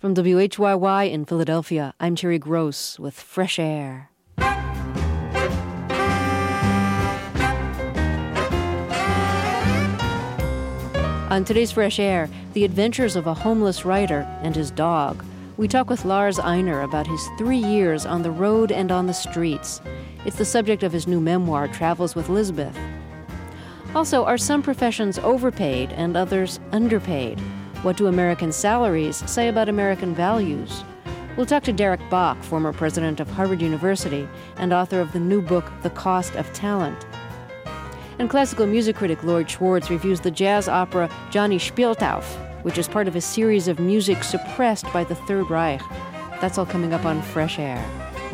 From WHYY in Philadelphia, I'm Terry Gross with Fresh Air. On today's Fresh Air, the adventures of a homeless writer and his dog. We talk with Lars Einar about his 3 years on the road and on the streets. It's the subject of his new memoir, Travels with Lisbeth. Also, are some professions overpaid and others underpaid? What do American salaries say about American values? We'll talk to Derek Bach, former president of Harvard University and author of the new book, The Cost of Talent. And classical music critic Lloyd Schwartz reviews the jazz opera Johnny Spieltauf, which is part of a series of music suppressed by the Third Reich. That's all coming up on Fresh Air.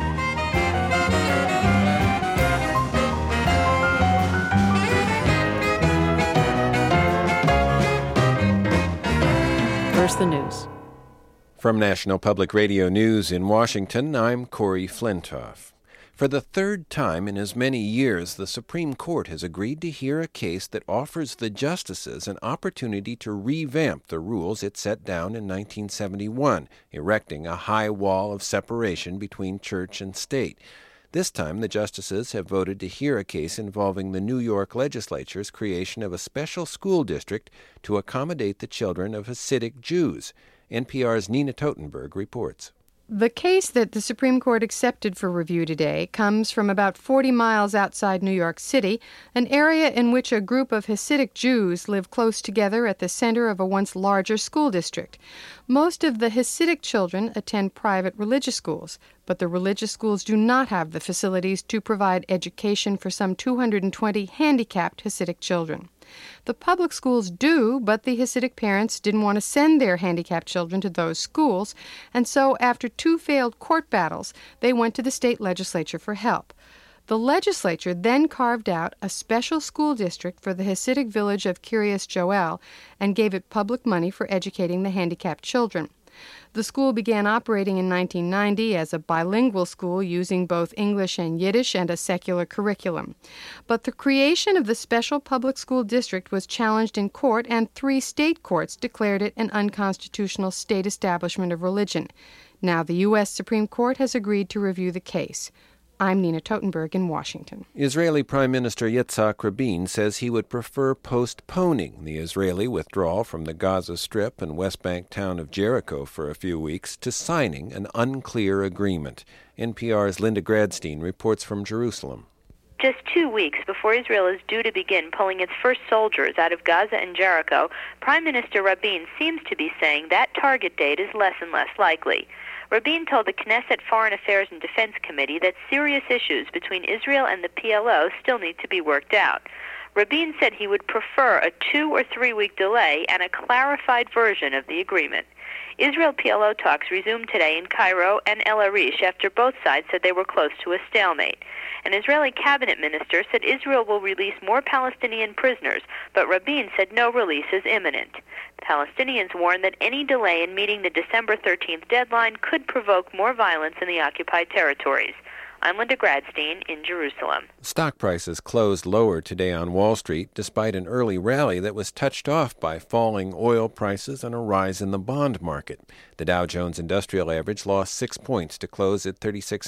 First, the news. From National Public Radio News in Washington, I'm Corey Flintoff. For the third time in as many years, the Supreme Court has agreed to hear a case that offers the justices an opportunity to revamp the rules it set down in 1971, erecting a high wall of separation between church and state. This time, the justices have voted to hear a case involving the New York legislature's creation of a special school district to accommodate the children of Hasidic Jews. NPR's Nina Totenberg reports. The case that the Supreme Court accepted for review today comes from about 40 miles outside New York City, an area in which a group of Hasidic Jews live close together at the center of a once larger school district. Most of the Hasidic children attend private religious schools, but the religious schools do not have the facilities to provide education for some 220 handicapped Hasidic children. The public schools do, but the Hasidic parents didn't want to send their handicapped children to those schools, and so after 2 failed court battles, they went to the state legislature for help. The legislature then carved out a special school district for the Hasidic village of Kiryas Joel and gave it public money for educating the handicapped children. The school began operating in 1990 as a bilingual school using both English and Yiddish and a secular curriculum. But the creation of the special public school district was challenged in court, and 3 state courts declared it an unconstitutional state establishment of religion. Now the U.S. Supreme Court has agreed to review the case. I'm Nina Totenberg in Washington. Israeli Prime Minister Yitzhak Rabin says he would prefer postponing the Israeli withdrawal from the Gaza Strip and West Bank town of Jericho for a few weeks to signing an unclear agreement. NPR's Linda Gradstein reports from Jerusalem. Just 2 weeks before Israel is due to begin pulling its first soldiers out of Gaza and Jericho, Prime Minister Rabin seems to be saying that target date is less and less likely. Rabin told the Knesset Foreign Affairs and Defense Committee that serious issues between Israel and the PLO still need to be worked out. Rabin said he would prefer a 2 or 3 week delay and a clarified version of the agreement. Israel-PLO talks resumed today in Cairo and El Arish after both sides said they were close to a stalemate. An Israeli cabinet minister said Israel will release more Palestinian prisoners, but Rabin said no release is imminent. Palestinians warned that any delay in meeting the December 13th deadline could provoke more violence in the occupied territories. I'm Linda Gradstein in Jerusalem. Stock prices closed lower today on Wall Street, despite an early rally that was touched off by falling oil prices and a rise in the bond market. The Dow Jones Industrial Average lost 6 points to close at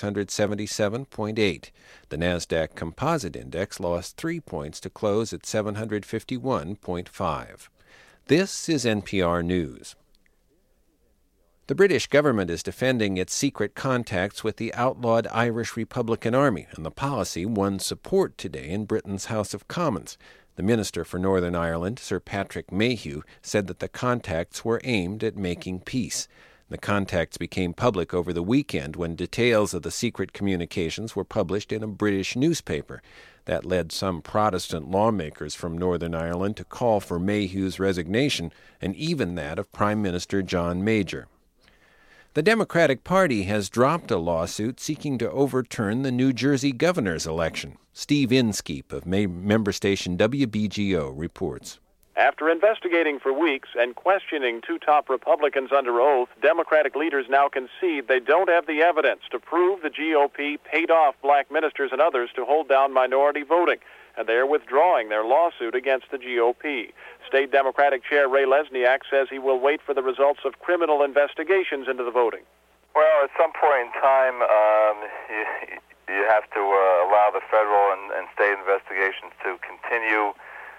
3,677.8. The Nasdaq Composite Index lost 3 points to close at 751.5. This is NPR News. The British government is defending its secret contacts with the outlawed Irish Republican Army, and the policy won support today in Britain's House of Commons. The Minister for Northern Ireland, Sir Patrick Mayhew, said that the contacts were aimed at making peace. The contacts became public over the weekend when details of the secret communications were published in a British newspaper. That led some Protestant lawmakers from Northern Ireland to call for Mayhew's resignation, and even that of Prime Minister John Major. The Democratic Party has dropped a lawsuit seeking to overturn the New Jersey governor's election. Steve Inskeep of member station WBGO reports. After investigating for weeks and questioning 2 top Republicans under oath, Democratic leaders now concede they don't have the evidence to prove the GOP paid off black ministers and others to hold down minority voting. and they are withdrawing their lawsuit against the GOP. State Democratic Chair Ray Lesniak says he will wait for the results of criminal investigations into the voting. Well, at some point in time, you have to allow the federal and state investigations to continue.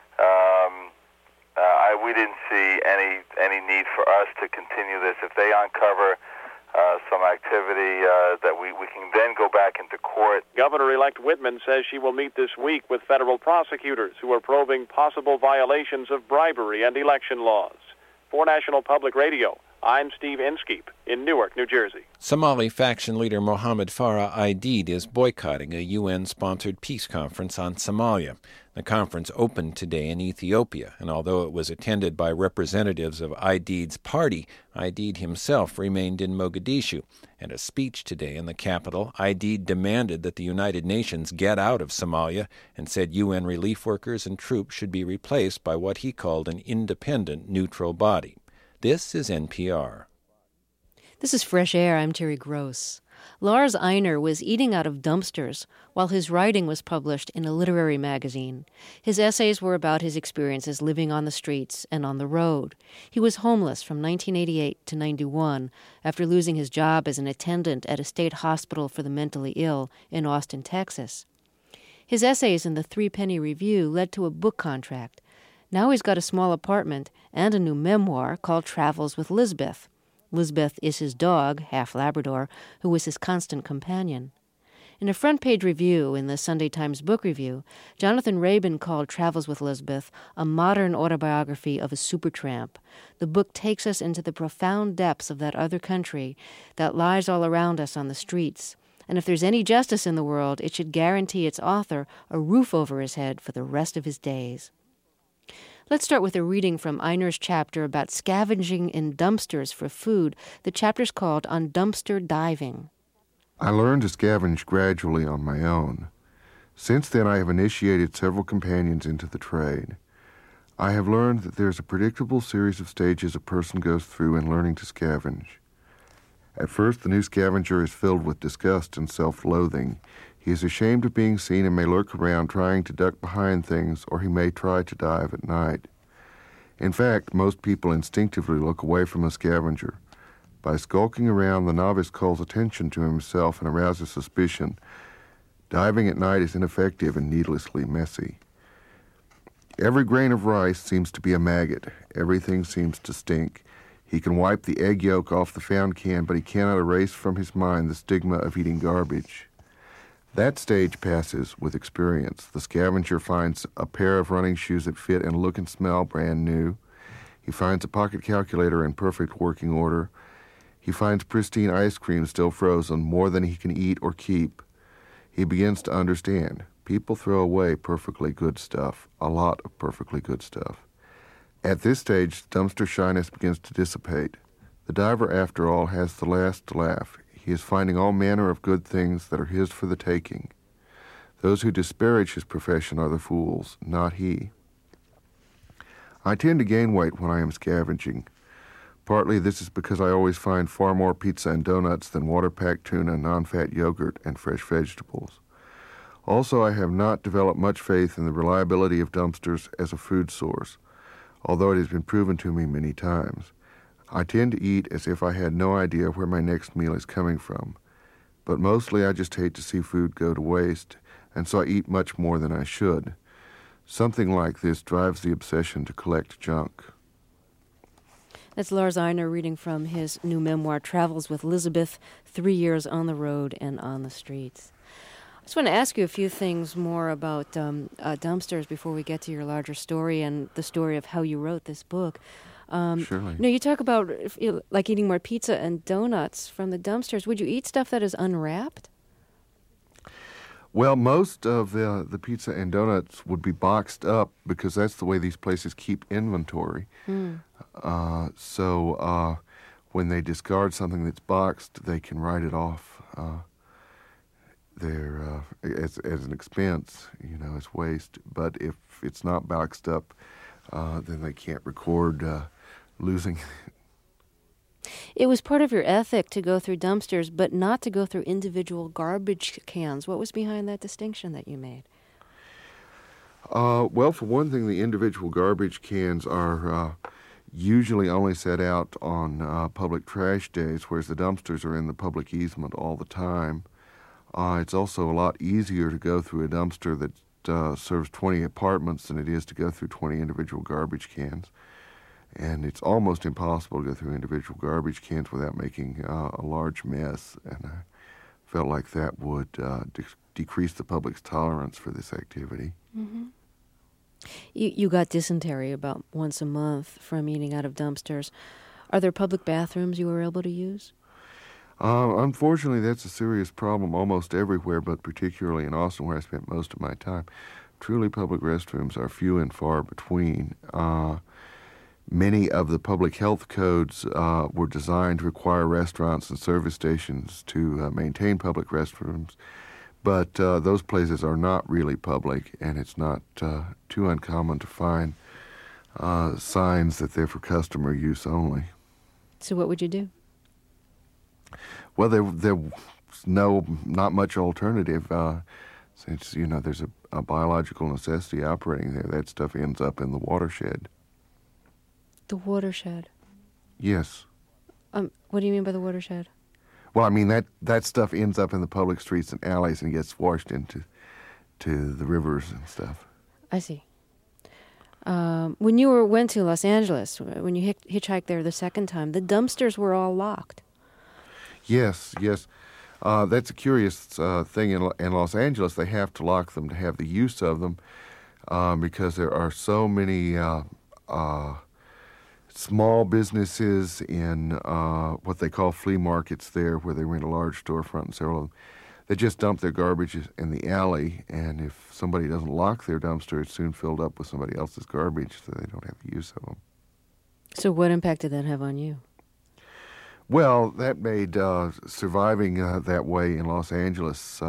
We didn't see any need for us to continue this. If they uncover some activity that we can then go back into court. Governor-elect Whitman says she will meet this week with federal prosecutors who are probing possible violations of bribery and election laws. For National Public Radio, I'm Steve Inskeep in Newark, New Jersey. Somali faction leader Mohammed Farah Aidid is boycotting a UN-sponsored peace conference on Somalia. The conference opened today in Ethiopia, and although it was attended by representatives of Aidid's party, Aidid himself remained in Mogadishu. In a speech today in the capital, Aidid demanded that the United Nations get out of Somalia and said UN relief workers and troops should be replaced by what he called an independent, neutral body. This is NPR. This is Fresh Air. I'm Terry Gross. Lars Einar was eating out of dumpsters while his writing was published in a literary magazine. His essays were about his experiences living on the streets and on the road. He was homeless from 1988 to 91 after losing his job as an attendant at a state hospital for the mentally ill in Austin, Texas. His essays in the Three Penny Review led to a book contract. Now he's got a small apartment and a new memoir called Travels with Lisbeth. Lisbeth is his dog, half Labrador, who was his constant companion. In a front-page review in the Sunday Times Book Review, Jonathan Rabin called Travels with Lisbeth a modern autobiography of a supertramp. The book takes us into the profound depths of that other country that lies all around us on the streets. And if there's any justice in the world, it should guarantee its author a roof over his head for the rest of his days. Let's start with a reading from Einar's chapter about scavenging in dumpsters for food. The chapter's called On Dumpster Diving. I learned to scavenge gradually on my own. Since then, I have initiated several companions into the trade. I have learned that there's a predictable series of stages a person goes through in learning to scavenge. At first, the new scavenger is filled with disgust and self-loathing. He is ashamed of being seen and may lurk around trying to duck behind things, or he may try to dive at night. In fact, most people instinctively look away from a scavenger. By skulking around, the novice calls attention to himself and arouses suspicion. Diving at night is ineffective and needlessly messy. Every grain of rice seems to be a maggot. Everything seems to stink. He can wipe the egg yolk off the found can, but he cannot erase from his mind the stigma of eating garbage. That stage passes with experience. The scavenger finds a pair of running shoes that fit and look and smell brand new. He finds a pocket calculator in perfect working order. He finds pristine ice cream still frozen, more than he can eat or keep. He begins to understand. People throw away perfectly good stuff, a lot of perfectly good stuff. At this stage, dumpster shyness begins to dissipate. The diver, after all, has the last laugh. He is finding all manner of good things that are his for the taking. Those who disparage his profession are the fools, not he. I tend to gain weight when I am scavenging. Partly this is because I always find far more pizza and donuts than water-packed tuna, non-fat yogurt, and fresh vegetables. Also, I have not developed much faith in the reliability of dumpsters as a food source, although it has been proven to me many times. I tend to eat as if I had no idea where my next meal is coming from. But mostly I just hate to see food go to waste, and so I eat much more than I should. Something like this drives the obsession to collect junk. That's Lars Einar reading from his new memoir, Travels with Lisbeth, 3 years on the road and on the streets. I just want to ask you a few things more about dumpsters before we get to your larger story and the story of how you wrote this book. Surely. You talk about like eating more pizza and donuts from the dumpsters. Would you eat stuff that is unwrapped? Well, most of the pizza and donuts would be boxed up because that's the way these places keep inventory. So when they discard something that's boxed, they can write it off as an expense, as waste. But if it's not boxed up, then they can't record losing. It was part of your ethic to go through dumpsters, but not to go through individual garbage cans. What was behind that distinction that you made? Well, for one thing, the individual garbage cans are usually only set out on public trash days, whereas the dumpsters are in the public easement all the time. It's also a lot easier to go through a dumpster that serves 20 apartments than it is to go through 20 individual garbage cans. And it's almost impossible to go through individual garbage cans without making a large mess. And I felt like that would decrease the public's tolerance for this activity. Mm-hmm. You got dysentery about once a month from eating out of dumpsters. Are there public bathrooms you were able to use? Unfortunately, that's a serious problem almost everywhere, but particularly in Austin, where I spent most of my time. Truly public restrooms are few and far between. Many of the public health codes were designed to require restaurants and service stations to maintain public restrooms, but those places are not really public, and it's not too uncommon to find signs that they're for customer use only. So what would you do? Well, there's not much alternative since, there's a biological necessity operating there. That stuff ends up in the watershed. The watershed? Yes. What do you mean by the watershed? Well, I mean, that stuff ends up in the public streets and alleys and gets washed into the rivers and stuff. I see. When you went to Los Angeles, when you hitchhiked there the second time, the dumpsters were all locked. Yes. That's a curious thing. In Los Angeles, they have to lock them to have the use of them because there are so many small businesses in what they call flea markets there, where they rent a large storefront and several of them. They just dump their garbage in the alley, and if somebody doesn't lock their dumpster, it's soon filled up with somebody else's garbage, so they don't have the use of them. So what impact did that have on you? Well, that made surviving that way in Los Angeles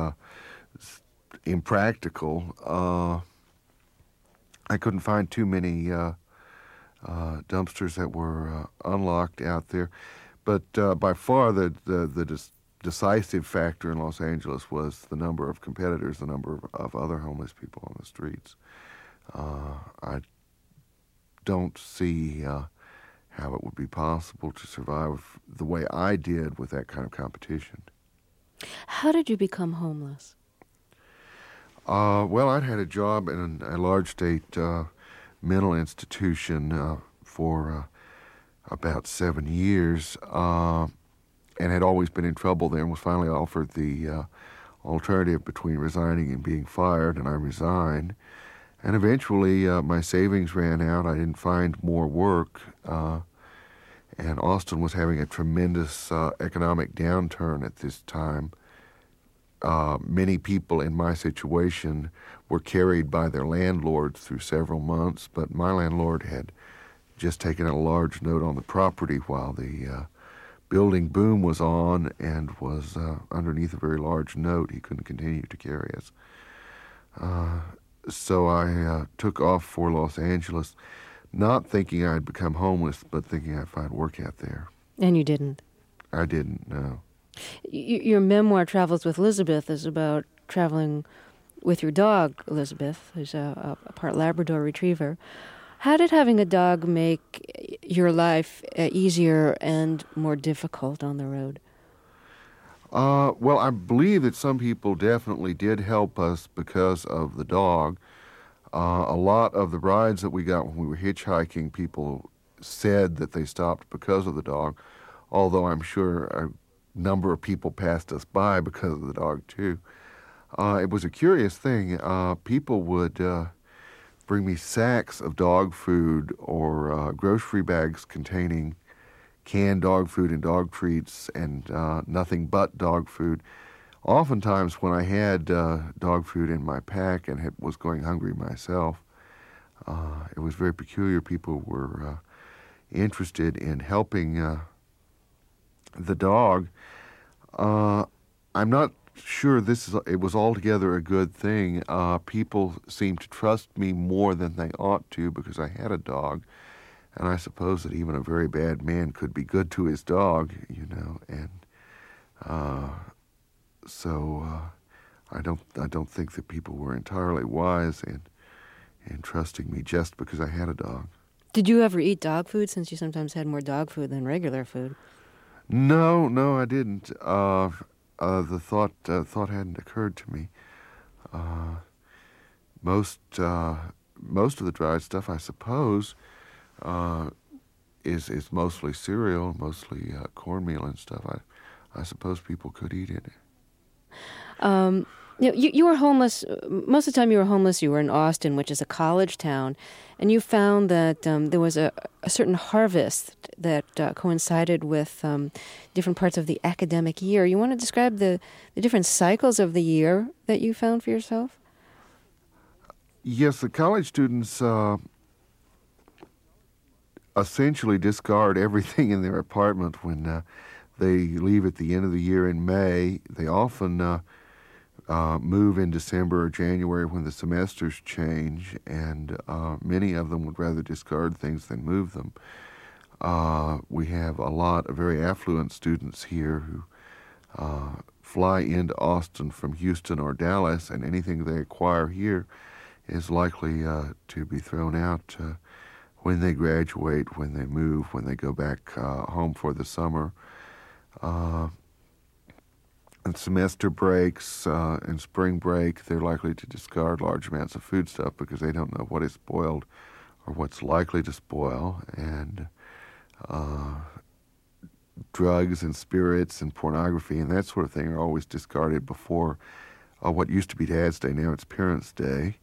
impractical. I couldn't find too many dumpsters that were unlocked out there. But by far the decisive factor in Los Angeles was the number of competitors, the number of other homeless people on the streets. I don't see how it would be possible to survive the way I did with that kind of competition. How did you become homeless? Well, I'd had a job in a large state mental institution for about 7 years and had always been in trouble there and was finally offered the alternative between resigning and being fired, and I resigned. And eventually my savings ran out. I didn't find more work, and Austin was having a tremendous economic downturn at this time. Many people in my situation were carried by their landlords through several months, but my landlord had just taken a large note on the property while the building boom was on and was underneath a very large note. He couldn't continue to carry us. So I took off for Los Angeles, not thinking I'd become homeless, but thinking I'd find work out there. And you didn't? I didn't, no. Your memoir, Travels with Elizabeth, is about traveling with your dog, Elizabeth, who's a part Labrador Retriever. How did having a dog make your life easier and more difficult on the road? Well, I believe that some people definitely did help us because of the dog. A lot of the rides that we got when we were hitchhiking, people said that they stopped because of the dog, although I'm sure a number of people passed us by because of the dog, too. It was a curious thing. People would bring me sacks of dog food or grocery bags containing canned dog food and dog treats and nothing but dog food. Oftentimes when I had dog food in my pack and was going hungry myself, it was very peculiar. People were interested in helping the dog. I'm not sure it was altogether a good thing. People seemed to trust me more than they ought to because I had a dog. And I suppose that even a very bad man could be good to his dog, and so I don't think that people were entirely wise trusting me just because I had a dog. Did you ever eat dog food, since you sometimes had more dog food than regular food? No, I didn't. The thought hadn't occurred to me. Most of the dried stuff, I suppose, is mostly cereal, mostly cornmeal and stuff. I suppose people could eat it. You were homeless. Most of the time you were homeless, you were in Austin, which is a college town, and you found that there was a certain harvest that coincided with different parts of the academic year. You want to describe the different cycles of the year that you found for yourself? Yes, the college students essentially discard everything in their apartment when they leave at the end of the year in May. They often move in December or January when the semesters change, and many of them would rather discard things than move them. We have a lot of very affluent students here who fly into Austin from Houston or Dallas, and anything they acquire here is likely to be thrown out when they graduate, when they move, when they go back home for the summer. And semester breaks and spring break, they're likely to discard large amounts of food stuff because they don't know what is spoiled or what's likely to spoil. And drugs and spirits and pornography and that sort of thing are always discarded before what used to be Dad's Day. Now it's Parents' Day.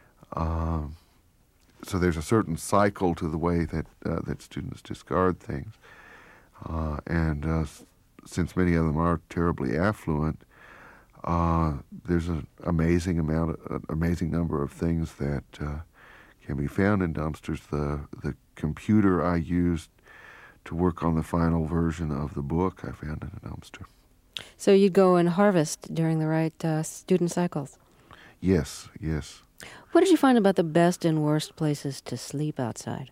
So there's a certain cycle to the way that students discard things. Since many of them are terribly affluent, there's an amazing number of things that can be found in dumpsters. The computer I used to work on the final version of the book, I found in a dumpster. So you'd go and harvest during the right student cycles? Yes. What did you find about the best and worst places to sleep outside?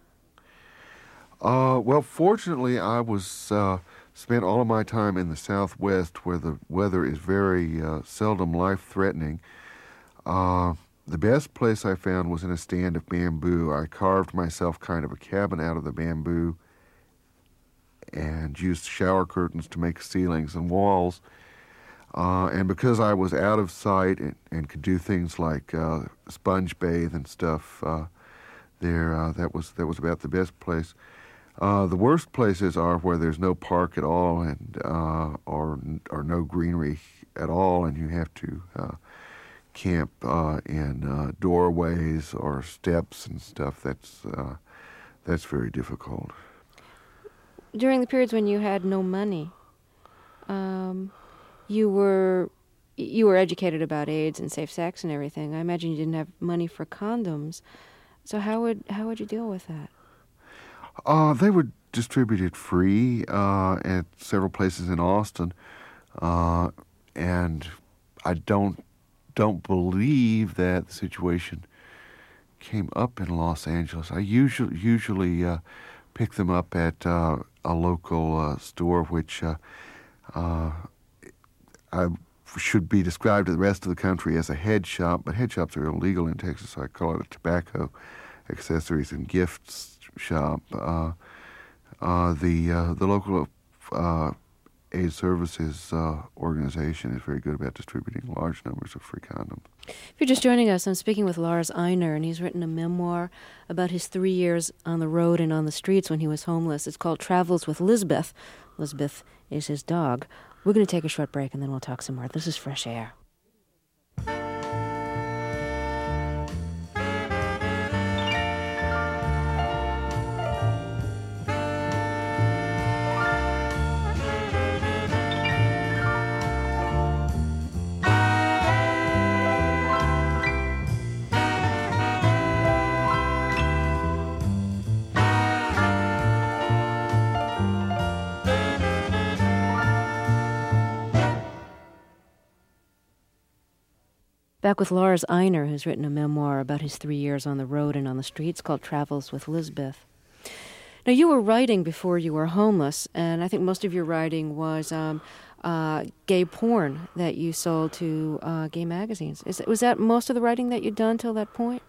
Well, fortunately, I spent all of my time in the Southwest, where the weather is very seldom life-threatening. The best place I found was in a stand of bamboo. I carved myself kind of a cabin out of the bamboo and used shower curtains to make ceilings and walls. And because I was out of sight and could do things like sponge bathe and stuff, that was about the best place. The worst places are where there's no park at all and or no greenery at all, and you have to camp in doorways or steps and stuff. That's very difficult. During the periods when you had no money, you were educated about AIDS and safe sex and everything. I imagine you didn't have money for condoms. So how would you deal with that? They were distributed free at several places in Austin, and I don't believe that the situation came up in Los Angeles. I usually pick them up at a local store, which I should be described to the rest of the country as a head shop, but head shops are illegal in Texas, so I call it a tobacco accessories and gifts shop. The local AIDS Services organization is very good about distributing large numbers of free condoms. If you're just joining us, I'm speaking with Lars Einer, and he's written a memoir about his 3 years on the road and on the streets when he was homeless. It's called Travels with Lisbeth. Lisbeth is his dog. We're going to take a short break, and then we'll talk some more. This is Fresh Air. Back with Lars Einer, who's written a memoir about his 3 years on the road and on the streets called Travels with Lisbeth. Now, you were writing before you were homeless, and I think most of your writing was gay porn that you sold to gay magazines. Was that most of the writing that you'd done till that point?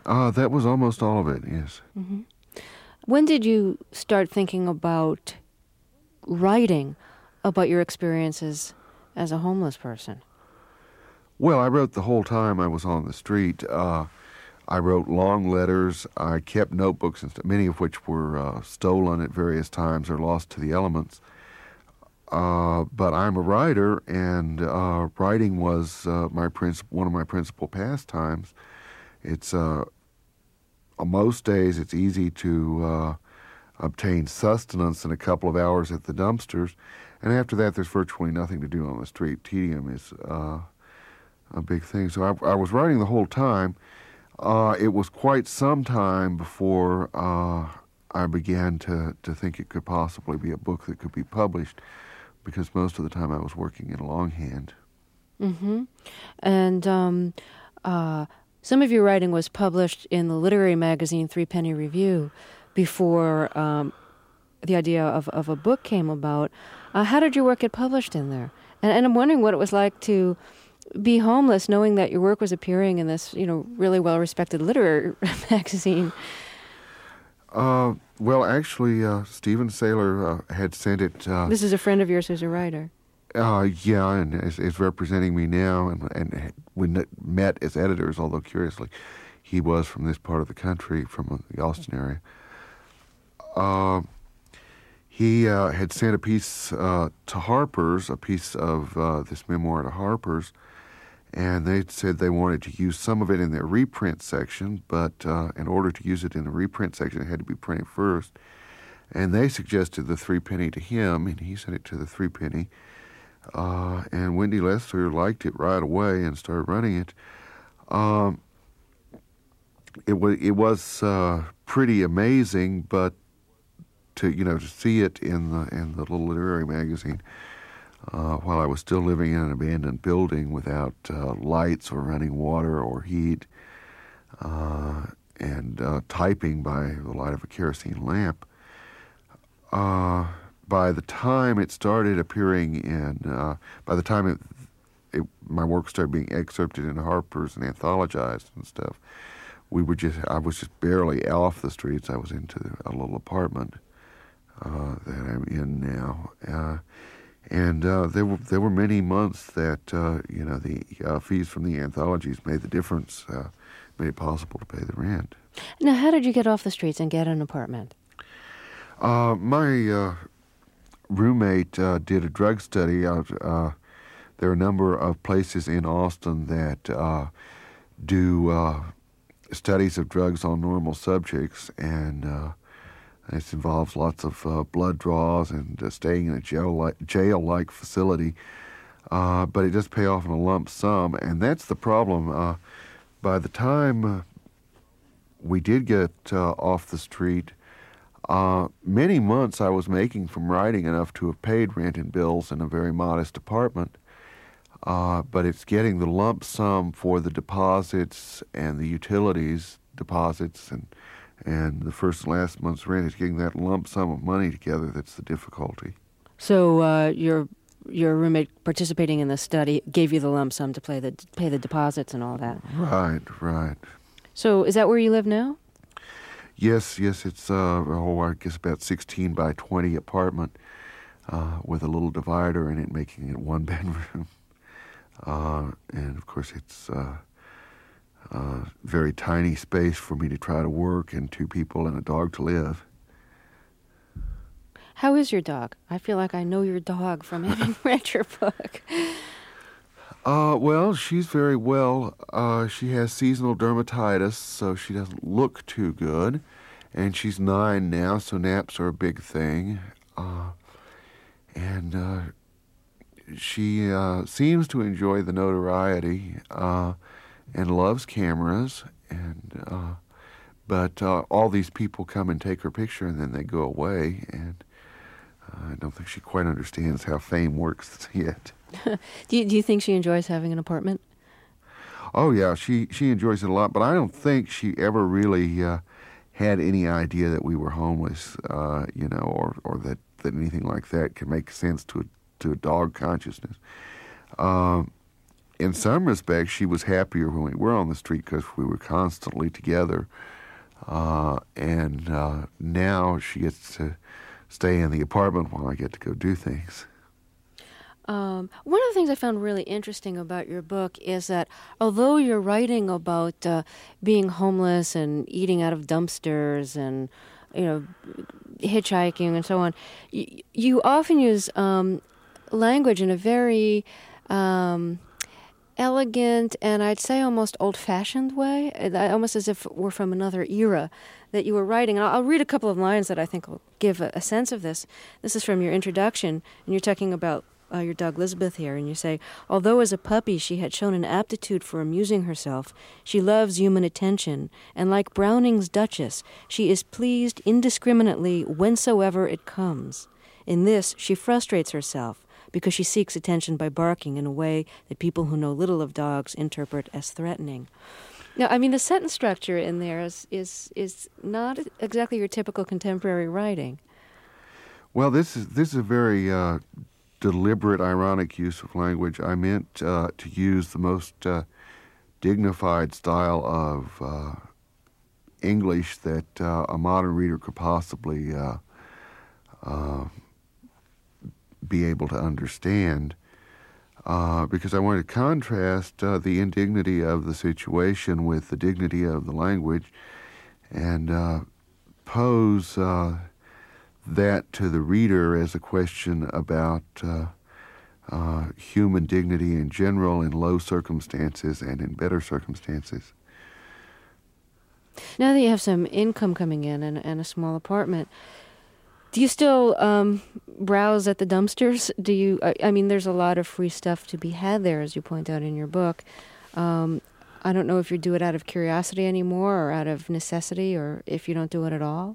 That was almost all of it, yes. Mm-hmm. When did you start thinking about writing about your experiences as a homeless person? Well, I wrote the whole time I was on the street. I wrote long letters. I kept notebooks, and many of which were stolen at various times or lost to the elements. But I'm a writer, and writing was one of my principal pastimes. It's most days it's easy to obtain sustenance in a couple of hours at the dumpsters, and after that there's virtually nothing to do on the street. Tedium is a big thing. So I was writing the whole time. It was quite some time before I began to think it could possibly be a book that could be published, because most of the time I was working in longhand. Mm-hmm. And some of your writing was published in the literary magazine Threepenny Review before the idea of a book came about. How did your work get published in there? And I'm wondering what it was like to be homeless, knowing that your work was appearing in this, really well-respected literary magazine. Well, actually, Stephen Saylor had sent it. This is a friend of yours who's a writer. Yeah, and is representing me now, and we met as editors, although curiously, he was from this part of the country, from the Austin area. He had sent a piece to Harper's, a piece of this memoir to Harper's, and they said they wanted to use some of it in their reprint section, but in order to use it in the reprint section, it had to be printed first. And they suggested the Threepenny to him, and he sent it to the Threepenny. And Wendy Lester liked it right away and started running it. It was pretty amazing, but to see it in the little literary magazine while I was still living in an abandoned building without lights or running water or heat, and typing by the light of a kerosene lamp. By the time it started appearing by the time my work started being excerpted in Harper's and anthologized and stuff, I was just barely off the streets. I was into a little apartment that I'm in now, and there were many months that the fees from the anthologies made the difference, made it possible to pay the rent. Now, how did you get off the streets and get an apartment? My roommate did a drug study. There are a number of places in Austin that do studies of drugs on normal subjects, and it involves lots of blood draws and staying in a jail-like facility, but it does pay off in a lump sum, and that's the problem. By the time we did get off the street, many months I was making from writing enough to have paid rent and bills in a very modest apartment, but it's getting the lump sum for the deposits and the utilities deposits and the first and last month's rent is getting that lump sum of money together that's the difficulty. So your roommate participating in the study gave you the lump sum to pay the deposits and all that? Right. So is that where you live now? Yes, it's I guess about 16 by 20 apartment with a little divider in it, making it one bedroom. And of course it's very tiny space for me to try to work and 2 people and a dog to live. How is your dog? I feel like I know your dog from having read your book. Well, she's very well. She has seasonal dermatitis, so she doesn't look too good. And she's 9 now, so naps are a big thing. And she seems to enjoy the notoriety and loves cameras. And but all these people come and take her picture, and then they go away. And I don't think she quite understands how fame works yet. Do you think she enjoys having an apartment? Oh, yeah, she enjoys it a lot, but I don't think she ever really had any idea that we were homeless, or that anything like that could make sense to a dog consciousness. in some respects, she was happier when we were on the street because we were constantly together. And now she gets to stay in the apartment while I get to go do things. One of the things I found really interesting about your book is that although you're writing about being homeless and eating out of dumpsters and, hitchhiking and so on, you often use language in a very elegant and I'd say almost old-fashioned way, almost as if we're from another era that you were writing. And I'll read a couple of lines that I think will give a sense of this. This is from your introduction, and you're talking about your dog Lisbeth here, and you say, although as a puppy she had shown an aptitude for amusing herself, she loves human attention, and like Browning's Duchess, she is pleased indiscriminately whensoever it comes. In this she frustrates herself, because she seeks attention by barking in a way that people who know little of dogs interpret as threatening. Now, I mean, the sentence structure in there is not exactly your typical contemporary writing. Well, this is a very deliberate, ironic use of language. I meant to use the most dignified style of English that a modern reader could possibly be able to understand, because I wanted to contrast the indignity of the situation with the dignity of the language and pose that to the reader as a question about human dignity in general in low circumstances and in better circumstances. Now that you have some income coming in and a small apartment, do you still browse at the dumpsters? Do you? I mean, there's a lot of free stuff to be had there, as you point out in your book. I don't know if you do it out of curiosity anymore or out of necessity, or if you don't do it at all.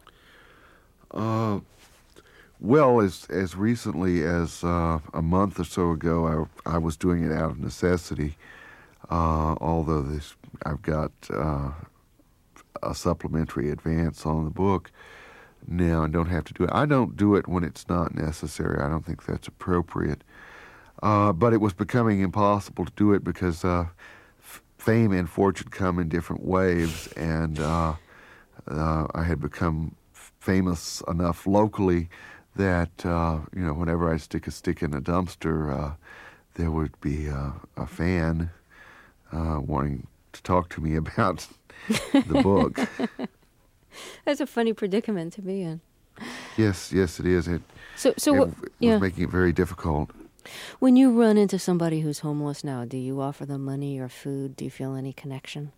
Well, as recently as a month or so ago, I was doing it out of necessity, although I've got a supplementary advance on the book now and don't have to do it. I don't do it when it's not necessary. I don't think that's appropriate. But it was becoming impossible to do it because fame and fortune come in different waves, and I had become famous enough locally that whenever I stick a stick in a dumpster, there would be a fan wanting to talk to me about the book. That's a funny predicament to be in. Yes, it is. It was making it very difficult. When you run into somebody who's homeless now, do you offer them money or food? Do you feel any connection?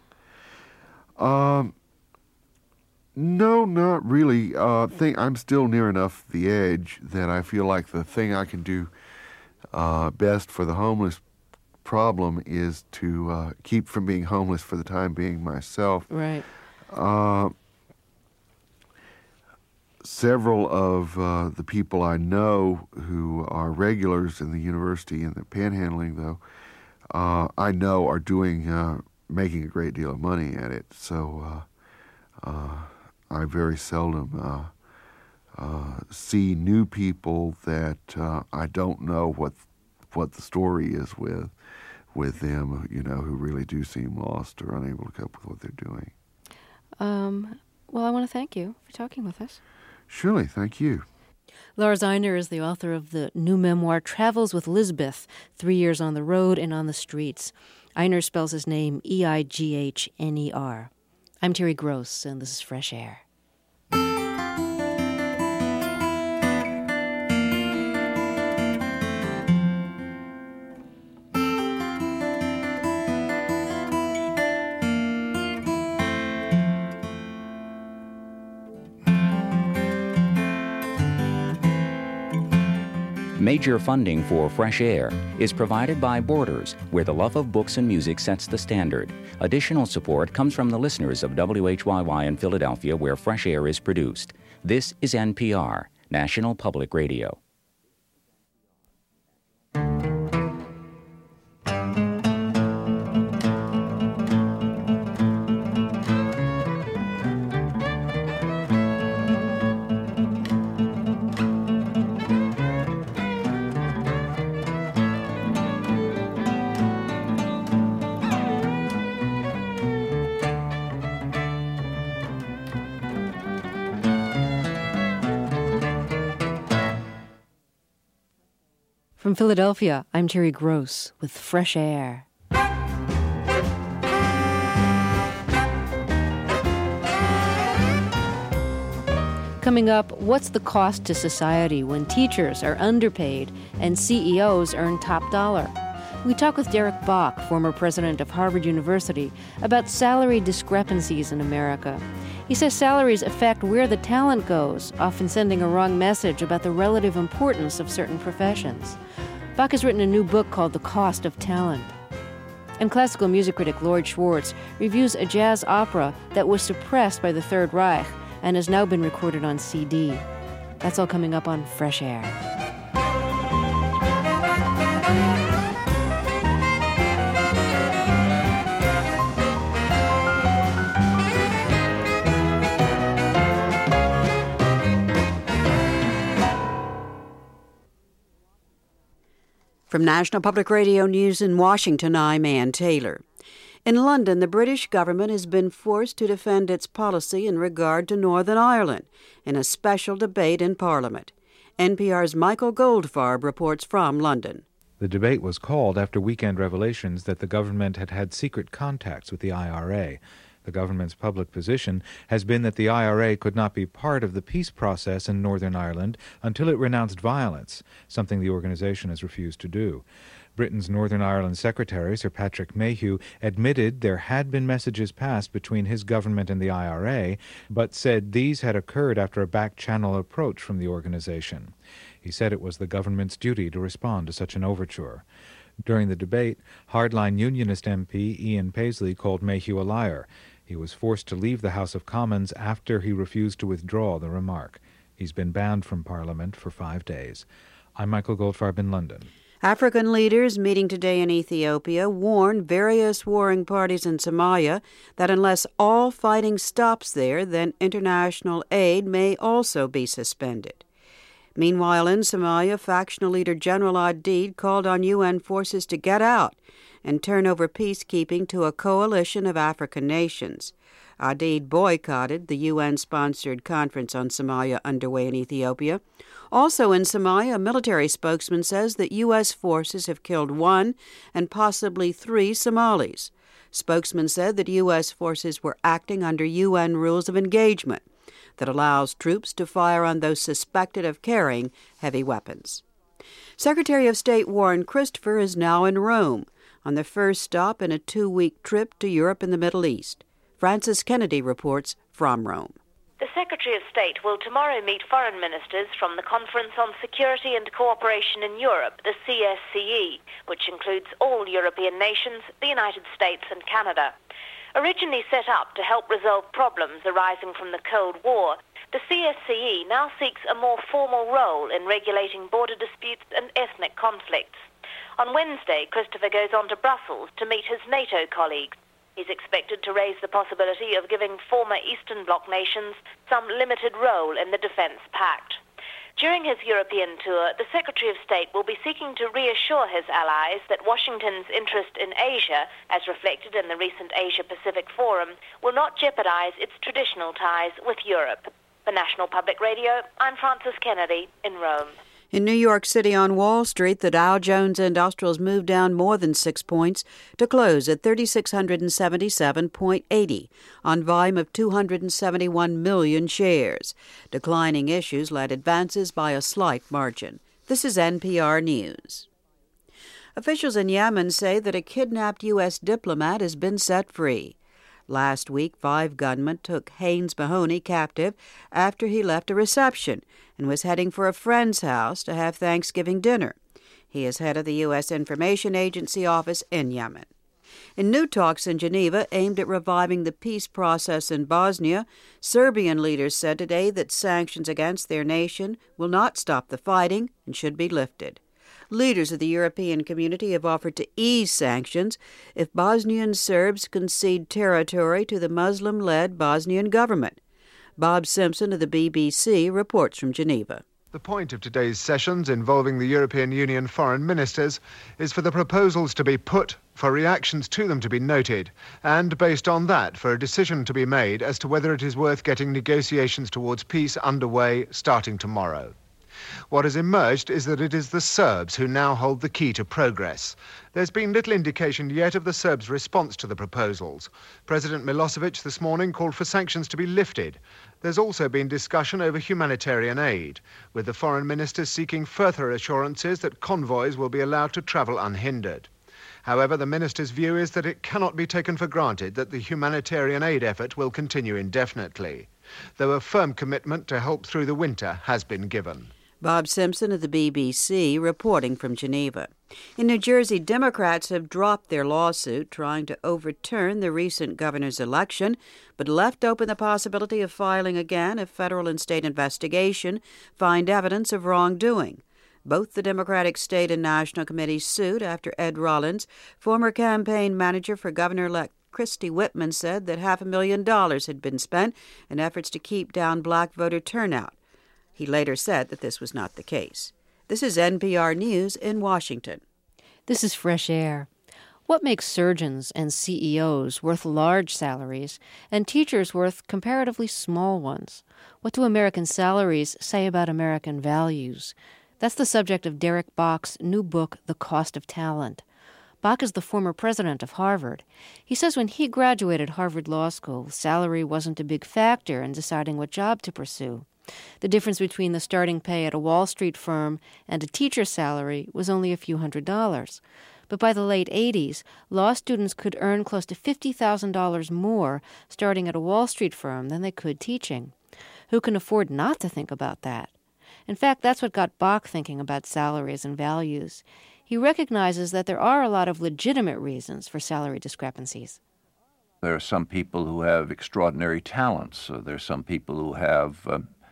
No, not really. I'm still near enough the edge that I feel like the thing I can do best for the homeless problem is to keep from being homeless for the time being myself. Right. Several of the people I know who are regulars in the university and the panhandling, though, I know are making a great deal of money at it. So I very seldom see new people that I don't know what the story is with them, who really do seem lost or unable to cope with what they're doing. Well, I want to thank you for talking with us. Surely, thank you. Lars Eichner is the author of the new memoir, Travels with Lisbeth, 3 Years on the Road and on the Streets. Eichner spells his name Eichner. I'm Terry Gross, and this is Fresh Air. Major funding for Fresh Air is provided by Borders, where the love of books and music sets the standard. Additional support comes from the listeners of WHYY in Philadelphia, where Fresh Air is produced. This is NPR, National Public Radio. From Philadelphia, I'm Terry Gross with Fresh Air. Coming up, what's the cost to society when teachers are underpaid and CEOs earn top dollar? We talk with Derek Bach, former president of Harvard University, about salary discrepancies in America. He says salaries affect where the talent goes, often sending a wrong message about the relative importance of certain professions. Bach has written a new book called The Cost of Talent. And classical music critic Lloyd Schwartz reviews a jazz opera that was suppressed by the Third Reich and has now been recorded on CD. That's all coming up on Fresh Air. From National Public Radio News in Washington, I'm Ann Taylor. In London, the British government has been forced to defend its policy in regard to Northern Ireland in a special debate in Parliament. NPR's Michael Goldfarb reports from London. The debate was called after weekend revelations that the government had had secret contacts with the IRA. The government's public position has been that the IRA could not be part of the peace process in Northern Ireland until it renounced violence, something the organization has refused to do. Britain's Northern Ireland Secretary, Sir Patrick Mayhew, admitted there had been messages passed between his government and the IRA, but said these had occurred after a back-channel approach from the organization. He said it was the government's duty to respond to such an overture. During the debate, hardline Unionist MP Ian Paisley called Mayhew a liar. He was forced to leave the House of Commons after he refused to withdraw the remark. He's been banned from Parliament for 5 days. I'm Michael Goldfarb in London. African leaders meeting today in Ethiopia warned various warring parties in Somalia that unless all fighting stops there, then international aid may also be suspended. Meanwhile, in Somalia, factional leader General Aidid called on UN forces to get out and turn over peacekeeping to a coalition of African nations. Aidid boycotted the UN-sponsored conference on Somalia underway in Ethiopia. Also in Somalia, a military spokesman says that U.S. forces have killed 1 and possibly 3 Somalis. Spokesman said that U.S. forces were acting under UN rules of engagement that allows troops to fire on those suspected of carrying heavy weapons. Secretary of State Warren Christopher is now in Rome on the first stop in a 2-week trip to Europe and the Middle East. Frances Kennedy reports from Rome. The Secretary of State will tomorrow meet foreign ministers from the Conference on Security and Cooperation in Europe, the CSCE, which includes all European nations, the United States and Canada. Originally set up to help resolve problems arising from the Cold War, the CSCE now seeks a more formal role in regulating border disputes and ethnic conflicts. On Wednesday, Christopher goes on to Brussels to meet his NATO colleagues. He's expected to raise the possibility of giving former Eastern Bloc nations some limited role in the defence pact. During his European tour, the Secretary of State will be seeking to reassure his allies that Washington's interest in Asia, as reflected in the recent Asia-Pacific Forum, will not jeopardize its traditional ties with Europe. For National Public Radio, I'm Frances Kennedy in Rome. In New York City on Wall Street, the Dow Jones Industrials moved down more than 6 points to close at 3,677.80 on volume of 271 million shares. Declining issues led advances by a slight margin. This is NPR News. Officials in Yemen say that a kidnapped U.S. diplomat has been set free. Last week, 5 gunmen took Haynes Mahoney captive after he left a reception and was heading for a friend's house to have Thanksgiving dinner. He is head of the U.S. Information Agency office in Yemen. In new talks in Geneva aimed at reviving the peace process in Bosnia, Serbian leaders said today that sanctions against their nation will not stop the fighting and should be lifted. Leaders of the European community have offered to ease sanctions if Bosnian Serbs concede territory to the Muslim-led Bosnian government. Bob Simpson of the BBC reports from Geneva. The point of today's sessions involving the European Union foreign ministers is for the proposals to be put, for reactions to them to be noted, and based on that for a decision to be made as to whether it is worth getting negotiations towards peace underway starting tomorrow. What has emerged is that it is the Serbs who now hold the key to progress. There's been little indication yet of the Serbs' response to the proposals. President Milosevic this morning called for sanctions to be lifted. There's also been discussion over humanitarian aid, with the foreign ministers seeking further assurances that convoys will be allowed to travel unhindered. However, the minister's view is that it cannot be taken for granted that the humanitarian aid effort will continue indefinitely, though a firm commitment to help through the winter has been given. Bob Simpson of the BBC reporting from Geneva. In New Jersey, Democrats have dropped their lawsuit trying to overturn the recent governor's election, but left open the possibility of filing again if federal and state investigation find evidence of wrongdoing. Both the Democratic State and National Committees sued after Ed Rollins, former campaign manager for Governor-elect Christie Whitman, said that $500,000 had been spent in efforts to keep down black voter turnout. He later said that this was not the case. This is NPR News in Washington. This is Fresh Air. What makes surgeons and CEOs worth large salaries and teachers worth comparatively small ones? What do American salaries say about American values? That's the subject of Derek Bok's new book, The Cost of Talent. Bok is the former president of Harvard. He says when he graduated Harvard Law School, salary wasn't a big factor in deciding what job to pursue. The difference between the starting pay at a Wall Street firm and a teacher's salary was only a few $100s. But by the late 80s, law students could earn close to $50,000 more starting at a Wall Street firm than they could teaching. Who can afford not to think about that? In fact, that's what got Bok thinking about salaries and values. He recognizes that there are a lot of legitimate reasons for salary discrepancies. There are some people who have extraordinary talents. There are some people who have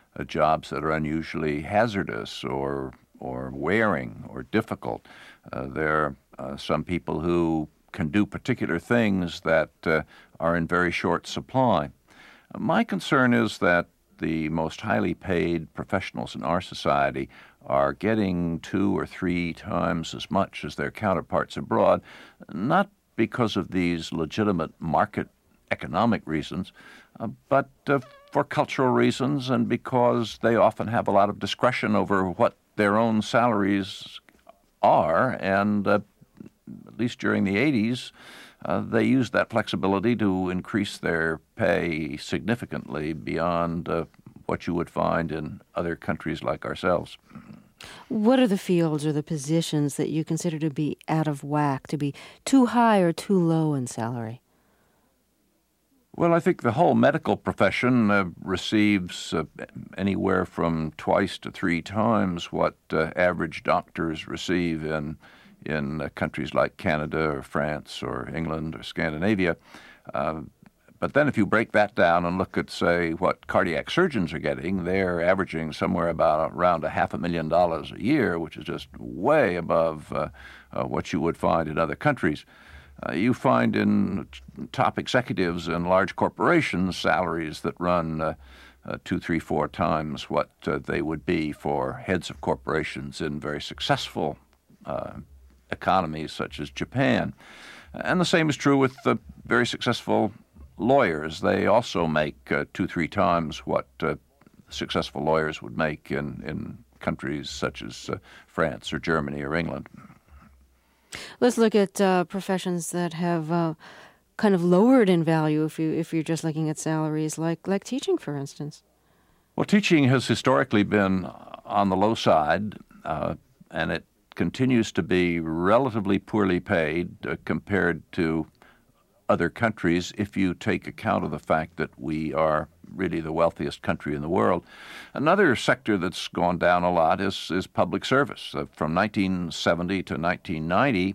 jobs that are unusually hazardous or wearing or difficult. There are some people who can do particular things that are in very short supply. My concern is that the most highly paid professionals in our society are getting 2 or 3 times as much as their counterparts abroad, not because of these legitimate market economic reasons, but for cultural reasons and because they often have a lot of discretion over what their own salaries are. And at least during the 80s, they used that flexibility to increase their pay significantly beyond what you would find in other countries like ourselves. What are the fields or the positions that you consider to be out of whack, to be too high or too low in salary? Well, I think the whole medical profession receives anywhere from 2 to 3 times what average doctors receive in countries like Canada or France or England or Scandinavia. But then if you break that down and look at, say, what cardiac surgeons are getting, they're averaging somewhere around $500,000 a year, which is just way above what you would find in other countries. You find in top executives in large corporations salaries that run 2, 3, 4 times what they would be for heads of corporations in very successful economies such as Japan. And the same is true with the very successful lawyers. They also make 2, 3 times what successful lawyers would make in countries such as France or Germany or England. Let's look at professions that have kind of lowered in value if you're just looking at salaries, like teaching, for instance. Well, teaching has historically been on the low side, and it continues to be relatively poorly paid compared to other countries if you take account of the fact that we are really the wealthiest country in the world. Another sector that's gone down a lot is public service. From 1970 to 1990,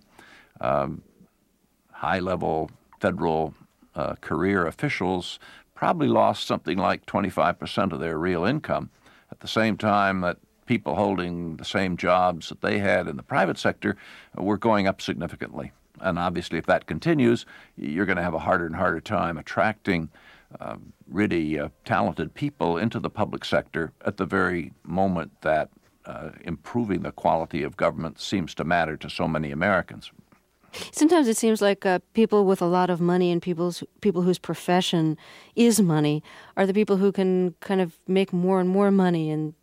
high-level federal career officials probably lost something like 25% of their real income. At the same time that people holding the same jobs that they had in the private sector were going up significantly. And obviously, if that continues, you're going to have a harder and harder time attracting really talented people into the public sector at the very moment that improving the quality of government seems to matter to so many Americans. Sometimes it seems like people with a lot of money and people whose profession is money are the people who can kind of make more and more money and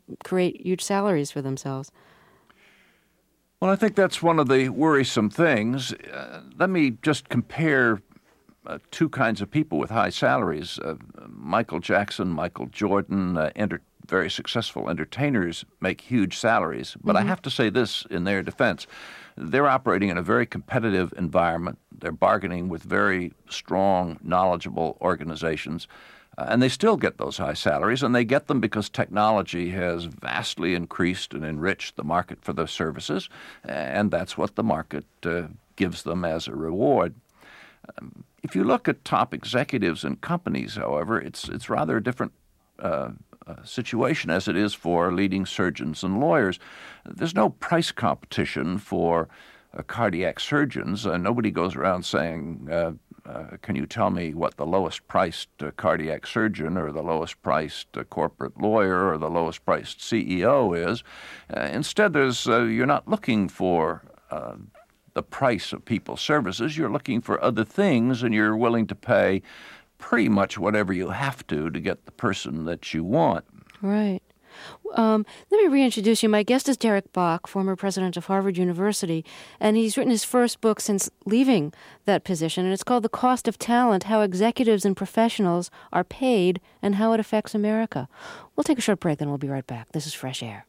create huge salaries for themselves. Well, I think that's one of the worrisome things. Let me just compare two kinds of people with high salaries. Michael Jackson, Michael Jordan, very successful entertainers make huge salaries. But I have to say this in their defense. They're operating in a very competitive environment. They're bargaining with very strong, knowledgeable organizations. And they still get those high salaries, and they get them because technology has vastly increased and enriched the market for their services, and that's what the market gives them as a reward. If you look at top executives in companies, however, it's rather a different situation as it is for leading surgeons and lawyers. There's no price competition for cardiac surgeons. Nobody goes around saying, can you tell me what the lowest priced cardiac surgeon or the lowest priced corporate lawyer or the lowest priced CEO is? Instead, you're not looking for the price of people's services. You're looking for other things, and you're willing to pay pretty much whatever you have to get the person that you want. Right. Let me reintroduce you. My guest is Derek Bok, former president of Harvard University, and he's written his first book since leaving that position, and it's called The Cost of Talent, How Executives and Professionals Are Paid and How It Affects America. We'll take a short break, then we'll be right back. This is Fresh Air.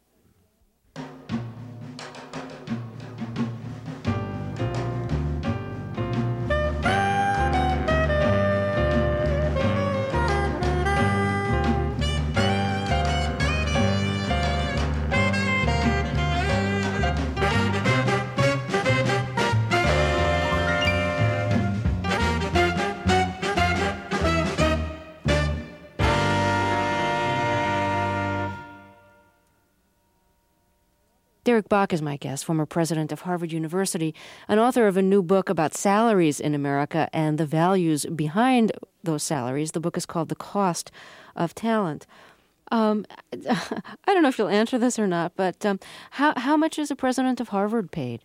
Derek Bok is my guest, former president of Harvard University, and author of a new book about salaries in America and the values behind those salaries. The book is called The Cost of Talent. I don't know if you'll answer this or not, but how much is a president of Harvard paid?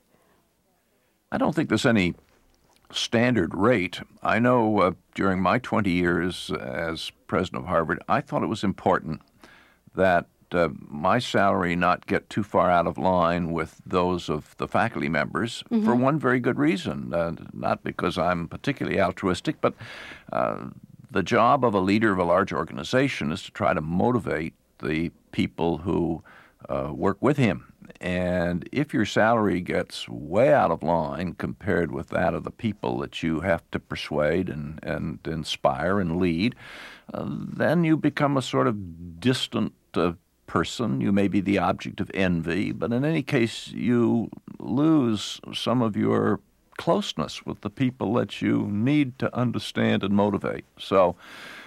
I don't think there's any standard rate. I know during my 20 years as president of Harvard, I thought it was important that my salary not get too far out of line with those of the faculty members for one very good reason. Not because I'm particularly altruistic, but the job of a leader of a large organization is to try to motivate the people who work with him. And if your salary gets way out of line compared with that of the people that you have to persuade and inspire and lead, then you become a sort of distant person. You may be the object of envy, but in any case, you lose some of your closeness with the people that you need to understand and motivate. So,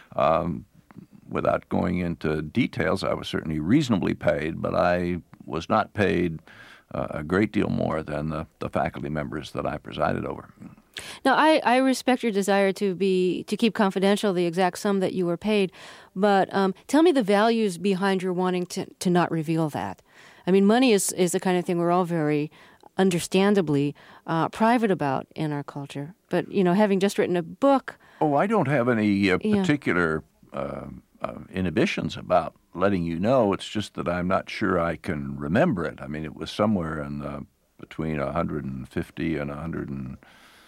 without going into details, I was certainly reasonably paid, but I was not paid a great deal more than the faculty members that I presided over. Now, I respect your desire to keep confidential the exact sum that you were paid, but tell me the values behind your wanting to not reveal that. I mean, money is the kind of thing we're all very understandably private about in our culture. But, having just written a book... Oh, I don't have any particular inhibitions about letting you know. It's just that I'm not sure I can remember it. I mean, it was somewhere in between $150 and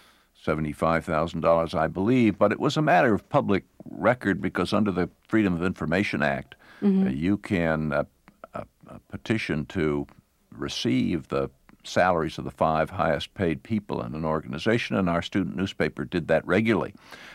$175,000, I believe, but it was a matter of public record because under the Freedom of Information Act, you can petition to receive the salaries of the 5 highest paid people in an organization, and our student newspaper did that regularly.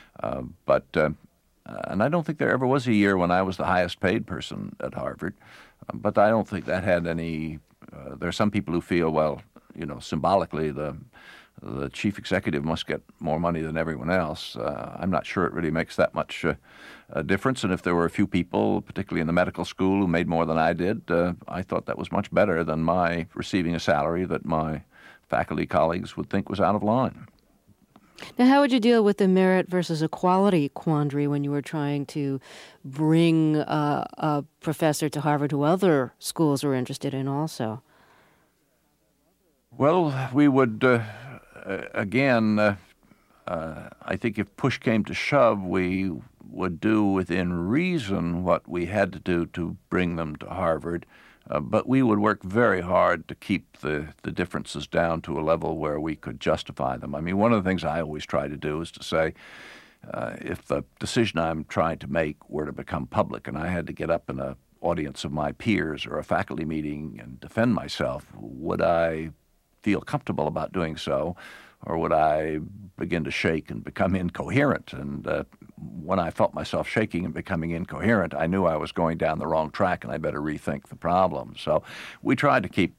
And I don't think there ever was a year when I was the highest paid person at Harvard, but I don't think that had any... there are some people who feel, well, symbolically the chief executive must get more money than everyone else. I'm not sure it really makes that much difference. And if there were a few people, particularly in the medical school, who made more than I did, I thought that was much better than my receiving a salary that my faculty colleagues would think was out of line. Now, how would you deal with the merit versus equality quandary when you were trying to bring a professor to Harvard who other schools were interested in also? Well, we would... Again, I think if push came to shove, we would do within reason what we had to do to bring them to Harvard. But we would work very hard to keep the differences down to a level where we could justify them. I mean, one of the things I always try to do is to say, if the decision I'm trying to make were to become public and I had to get up in an audience of my peers or a faculty meeting and defend myself, would I feel comfortable about doing so, or would I begin to shake and become incoherent? And when I felt myself shaking and becoming incoherent, I knew I was going down the wrong track and I better rethink the problem. So we tried to keep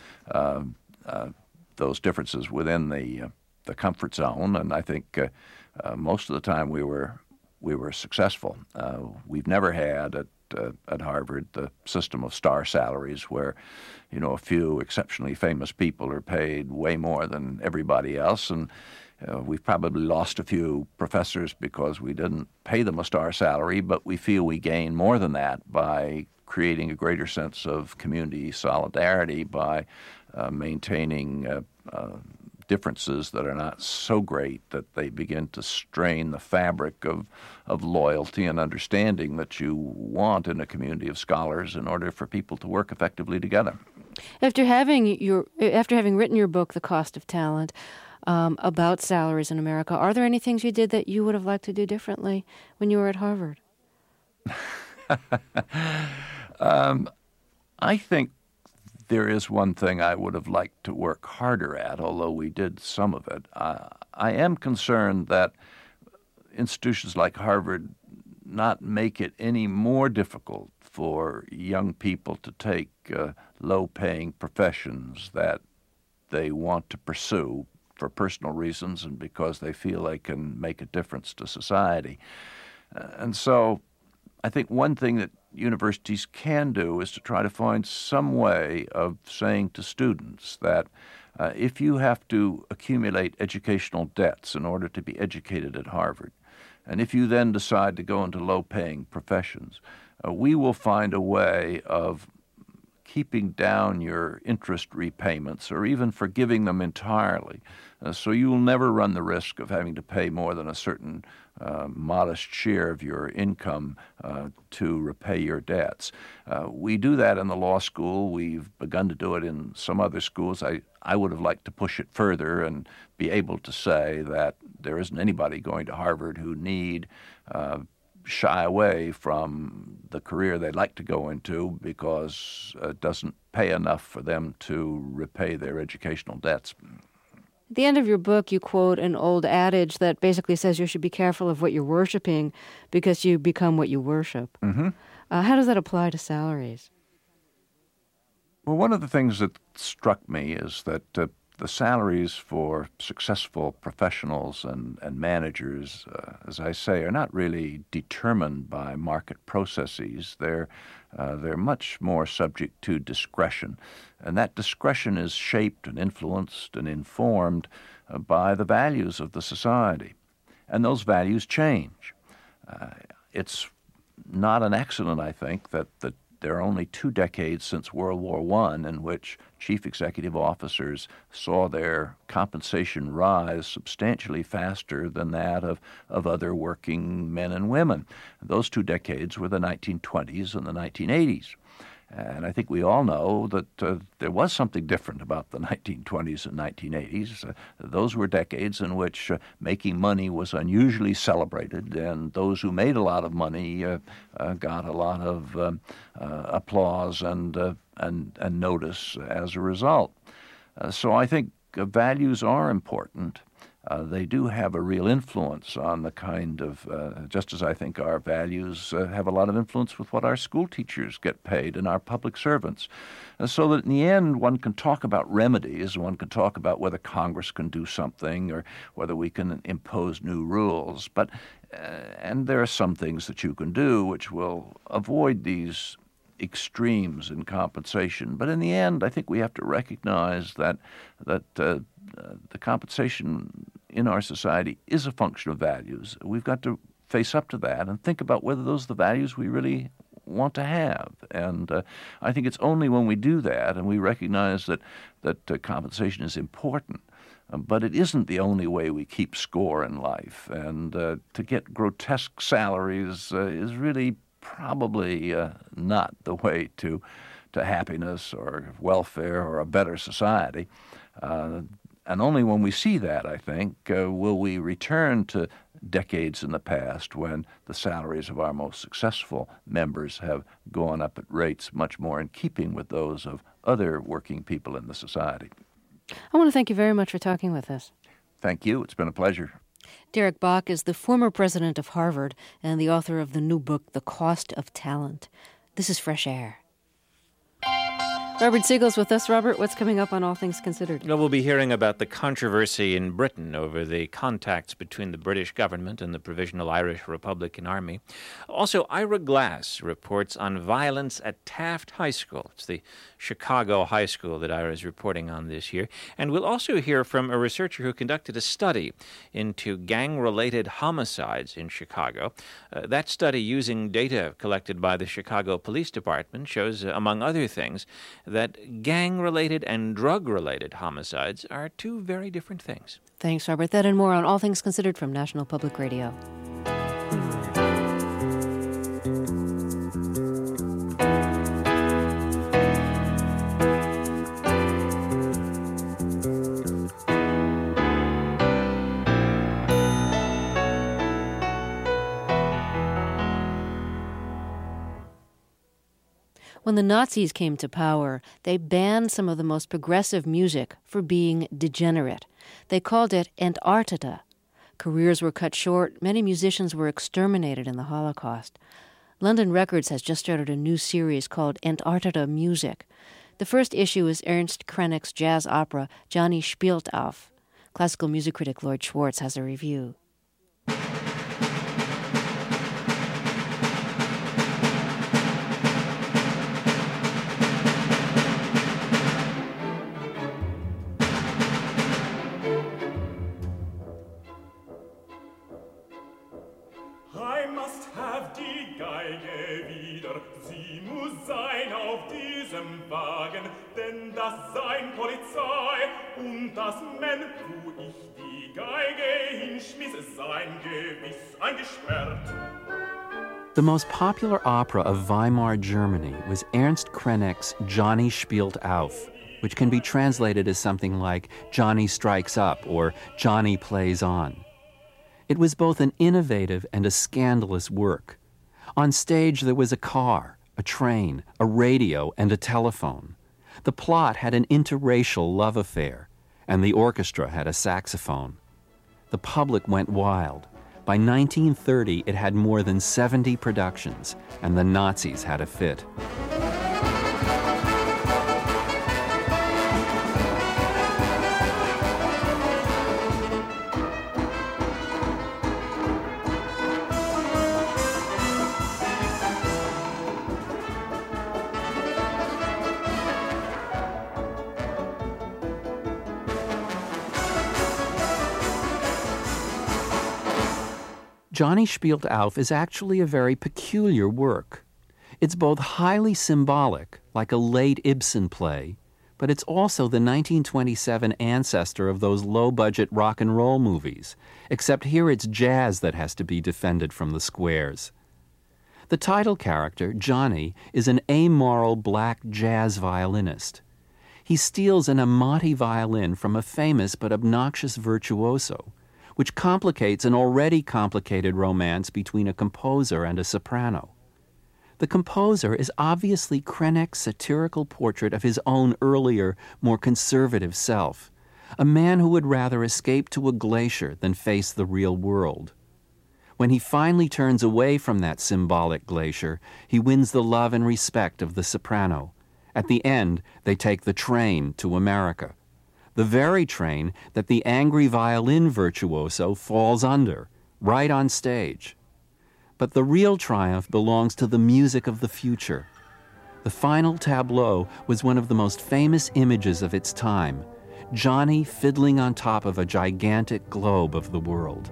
those differences within the comfort zone, and I think most of the time we were successful. We've never had at Harvard the system of star salaries where, a few exceptionally famous people are paid way more than everybody else, and we've probably lost a few professors because we didn't pay them a star salary, but we feel we gain more than that by creating a greater sense of community solidarity, by maintaining differences that are not so great that they begin to strain the fabric of loyalty and understanding that you want in a community of scholars in order for people to work effectively together. After having written your book, The Cost of Talent, about salaries in America, are there any things you did that you would have liked to do differently when you were at Harvard? I think there is one thing I would have liked to work harder at, although we did some of it. I am concerned that institutions like Harvard not make it any more difficult for young people to take low-paying professions that they want to pursue for personal reasons and because they feel they can make a difference to society. And so I think one thing that universities can do is to try to find some way of saying to students that if you have to accumulate educational debts in order to be educated at Harvard, and if you then decide to go into low-paying professions, we will find a way of keeping down your interest repayments or even forgiving them entirely. So you will never run the risk of having to pay more than a certain modest share of your income to repay your debts. We do that in the law school. We've begun to do it in some other schools. I would have liked to push it further and be able to say that there isn't anybody going to Harvard who need shy away from the career they'd like to go into because it doesn't pay enough for them to repay their educational debts. At the end of your book, you quote an old adage that basically says you should be careful of what you're worshiping because you become what you worship. Mm-hmm. How does that apply to salaries? Well, one of the things that struck me is that the salaries for successful professionals and managers, as I say, are not really determined by market processes. They're much more subject to discretion, and that discretion is shaped and influenced and informed by the values of the society, and those values change. It's not an accident, I think, that there are only 2 decades since World War I in which chief executive officers saw their compensation rise substantially faster than that of other working men and women. Those 2 decades were the 1920s and the 1980s. And I think we all know that there was something different about the 1920s and 1980s. Those were decades in which making money was unusually celebrated, and those who made a lot of money got a lot of applause and notice as a result. So I think values are important. They do have a real influence on the kind of, just as I think our values have a lot of influence with what our school teachers get paid and our public servants. So that in the end, one can talk about remedies, one can talk about whether Congress can do something or whether we can impose new rules. But, and there are some things that you can do which will avoid these extremes in compensation. But in the end, I think we have to recognize that the compensation in our society is a function of values. We've got to face up to that and think about whether those are the values we really want to have. And I think it's only when we do that and we recognize that compensation is important, but it isn't the only way we keep score in life. And to get grotesque salaries is really probably not the way to happiness or welfare or a better society. And only when we see that, I think, will we return to decades in the past when the salaries of our most successful members have gone up at rates much more in keeping with those of other working people in the society. I want to thank you very much for talking with us. Thank you. It's been a pleasure. Derek Bok is the former president of Harvard and the author of the new book, The Cost of Talent. This is Fresh Air. Robert Siegel's with us. Robert, what's coming up on All Things Considered? Well, we'll be hearing about the controversy in Britain over the contacts between the British government and the Provisional Irish Republican Army. Also, Ira Glass reports on violence at Taft High School. It's the Chicago high school that Ira is reporting on this year. And we'll also hear from a researcher who conducted a study into gang-related homicides in Chicago. That study, using data collected by the Chicago Police Department, shows, among other things, that gang-related and drug-related homicides are two very different things. Thanks, Robert. That and more on All Things Considered from National Public Radio. When the Nazis came to power, they banned some of the most progressive music for being degenerate. They called it Entartata. Careers were cut short. Many musicians were exterminated in the Holocaust. London Records has just started a new series called Entartata Music. The first issue is Ernst Krenek's jazz opera, Johnny Spielt auf. Classical music critic Lloyd Schwartz has a review. Denn das sein Polizei und das Mann, wo ich die Geige hinschmiss, sein gewiss eingesperrt. The most popular opera of Weimar Germany was Ernst Krenek's Johnny Spielt auf, which can be translated as something like Johnny Strikes Up or Johnny Plays On. It was both an innovative and a scandalous work. On stage there was a car, a train, a radio, and a telephone. The plot had an interracial love affair, and the orchestra had a saxophone. The public went wild. By 1930, it had more than 70 productions, and the Nazis had a fit. Johnny Spielt auf is actually a very peculiar work. It's both highly symbolic, like a late Ibsen play, but it's also the 1927 ancestor of those low-budget rock and roll movies, except here it's jazz that has to be defended from the squares. The title character, Johnny, is an amoral black jazz violinist. He steals an Amati violin from a famous but obnoxious virtuoso, which complicates an already complicated romance between a composer and a soprano. The composer is obviously Krenek's satirical portrait of his own earlier, more conservative self, a man who would rather escape to a glacier than face the real world. When he finally turns away from that symbolic glacier, he wins the love and respect of the soprano. At the end, they take the train to America. The very train that the angry violin virtuoso falls under, right on stage. But the real triumph belongs to the music of the future. The final tableau was one of the most famous images of its time, Johnny fiddling on top of a gigantic globe of the world.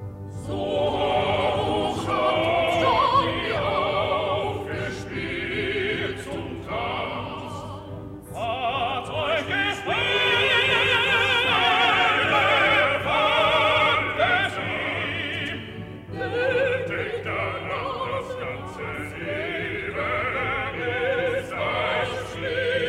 Sleep.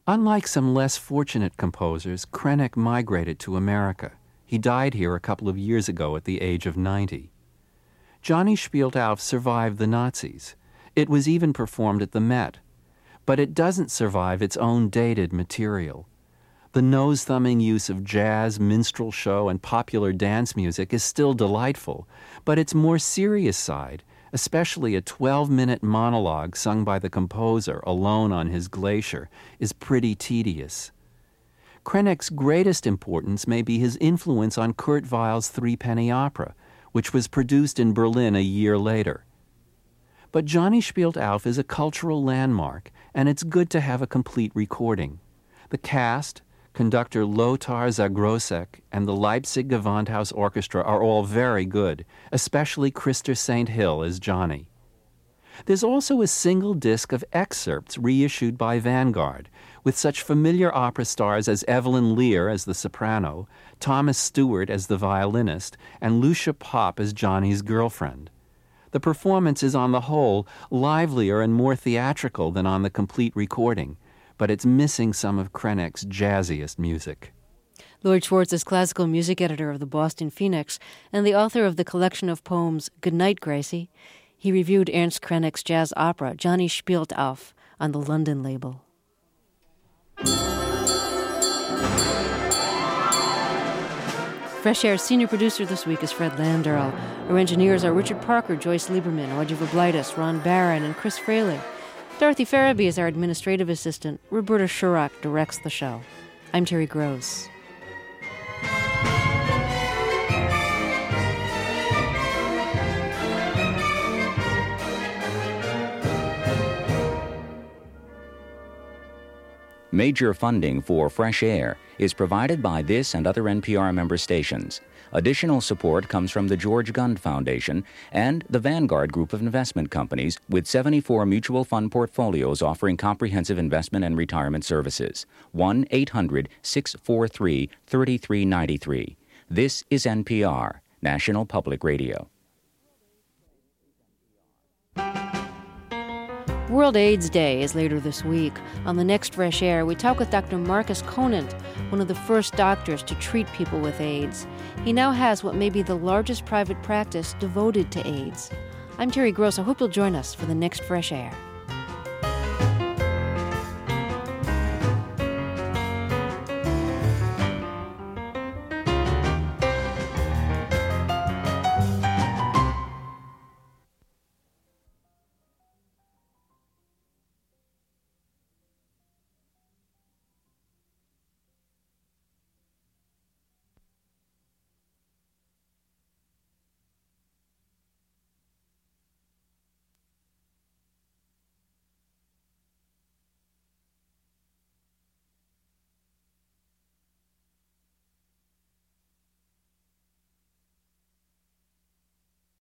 Unlike some less fortunate composers, Krenek migrated to America. He died here a couple of years ago at the age of 90. Johnny Spielt auf survived the Nazis. It was even performed at the Met. But it doesn't survive its own dated material. The nose-thumbing use of jazz, minstrel show, and popular dance music is still delightful, but its more serious side, especially a 12-minute monologue sung by the composer alone on his glacier, is pretty tedious. Krenek's greatest importance may be his influence on Kurt Weill's Threepenny Opera, which was produced in Berlin a year later. But Johnny Spielt auf is a cultural landmark, and it's good to have a complete recording. The cast, conductor Lothar Zagrosek, and the Leipzig Gewandhaus Orchestra are all very good, especially Christer St. Hill as Johnny. There's also a single disc of excerpts reissued by Vanguard, with such familiar opera stars as Evelyn Lear as the soprano, Thomas Stewart as the violinist, and Lucia Popp as Johnny's girlfriend. The performance is on the whole livelier and more theatrical than on the complete recording, but it's missing some of Krenek's jazziest music. Lloyd Schwartz is classical music editor of the Boston Phoenix and the author of the collection of poems Goodnight, Gracie. He reviewed Ernst Krenek's jazz opera, Johnny Spielt auf, on the London label. Fresh Air's senior producer this week is Fred Landerl. Our engineers are Richard Parker, Joyce Lieberman, Audrey Verblitis, Ron Barron, and Chris Fraley. Dorothy Farabee is our administrative assistant. Roberta Shurak directs the show. I'm Terry Gross. Major funding for Fresh Air is provided by this and other NPR member stations. Additional support comes from the George Gund Foundation and the Vanguard Group of investment companies, with 74 mutual fund portfolios offering comprehensive investment and retirement services. 1-800-643-3393. This is NPR, National Public Radio. World AIDS Day is later this week. On the next Fresh Air, we talk with Dr. Marcus Conant, one of the first doctors to treat people with AIDS. He now has what may be the largest private practice devoted to AIDS. I'm Terry Gross. I hope you'll join us for the next Fresh Air.